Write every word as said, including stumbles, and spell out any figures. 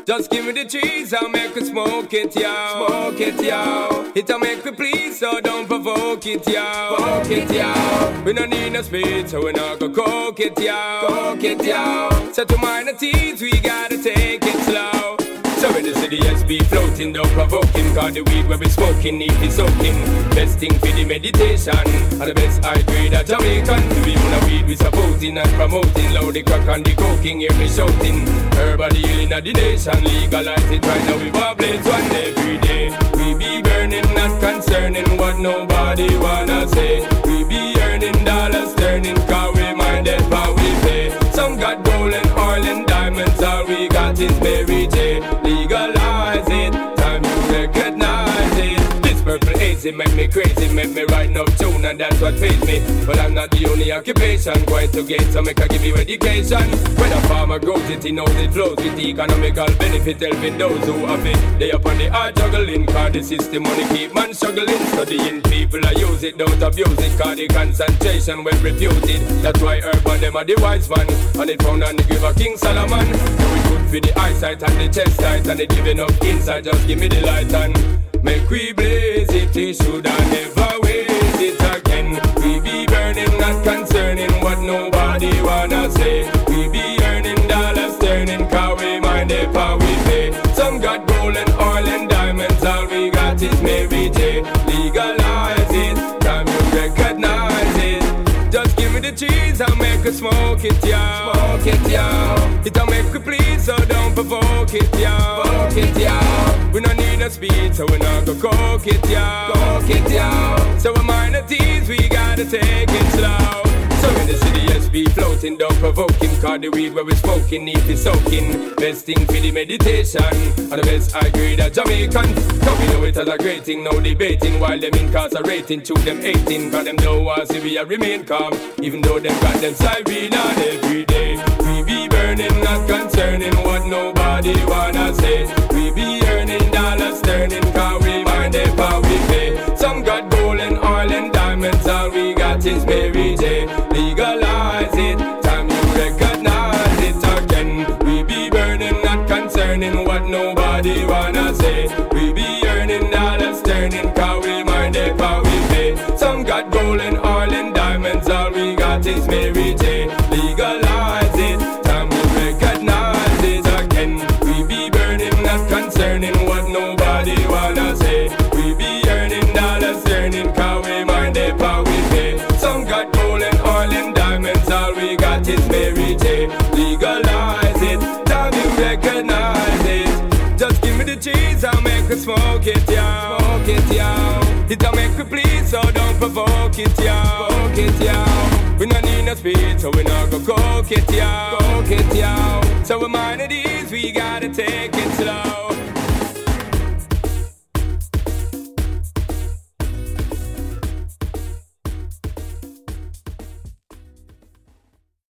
Just give me the cheese, I'll make it smoke it, yo. Smoke it, yo. It'll make me please, so don't provoke it, yo. Provoke it, yo. We don't need no speed, so we not go coke it, yo. Coke it, yo. So to minor teens, we gotta take it slow. So in the city, S B floating, don't provoke him. Cause the weed where we smoking, need to soaking. Best thing for the meditation. And the best I grade a Jamaican. We want a weed we supporting and promoting. Loud the crack and the coking, hear me shouting. Herb healing of the nation. Legalize it right now, we violate one every day. We be burning, not concerning what nobody wanna say. We be earning dollars, turning, cause we minded how we pay. Some got gold and oil and diamonds, all we got is Mary J. Legalize it, time you recognize it. This purple haze, it make me crazy, make me write no tune, and that's what pays me. But I'm not the only occupation, going to gain, so make I give you education. When a farmer grows it, he knows it flows with economical benefit, helping those who have it. They up on the hard juggling, cause the system money keep man struggling. Studying people, I use it, don't abuse it, cause the concentration when refuted. That's why urban them are the wise man, and it found on the giver King Solomon. Do it good for the eyesight and the chest tight, and it giving up inside, just give me the light and make we blaze it, it should I never waste it again. We be burning, not concerning what nobody wanna say. We be earning dollars, turning, cause we mind if how we pay. Some got gold and oil and diamonds, all we got is Mary J. Legalize it, time you recognize it. Just give me the cheese, I'll make it smoke it, yo. Smoke it, yo. It'll make you please, so don't provoke it, yo. Provoke it, yo. We don't need no speed, so we not go coke it, yo. Coke it, yo. So we minor teens, we gotta take it slow. So in the city, S B floating, don't provoke him, cause the weed where we smoking, need to soaking. Best thing for the meditation, and the best I grade a Jamaican. Cause we know it as a great thing, no debating, while them incarcerating, to them eighteen. Cause them don't want to see we a remain calm, even though them got them siren on every day. We be burning, not concerning what nobody wanna say. We be earning dollars, turning, cause we mind if how we pay. Some got gold and oil and diamonds, all we got is Mary J. Legalize it, time you recognize it again. We be burning, not concerning what nobody wanna say. We be earning dollars, turning, cause we mind if how we pay. Some got gold and oil and diamonds, all we got is Mary J. Legalize it, time you recognize it again. We be burning, not concerning what nobody wanna say. We be earning dollars, turning, cause we mind if how we pay. Some got gold and oil and diamonds, all we got is Mary J. Legalize it, time you recognize it. Just give me the cheese, I'll make it smoke it, yo. Smoke it, yo. It'll make you please, so don't provoke it, yo. Provoke it, yo. We don't need no speed, so we not go coke it, yo. Coke it, yo. So we mind it.